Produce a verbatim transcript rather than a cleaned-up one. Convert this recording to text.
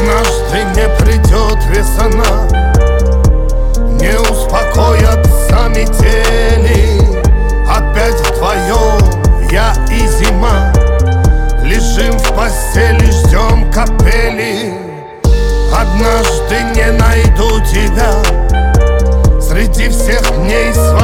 Однажды не придет весна, не успокоятся метели. Опять вдвоем я и зима лежим в постели, ждем капели. Однажды не найду тебя среди всех дней своих.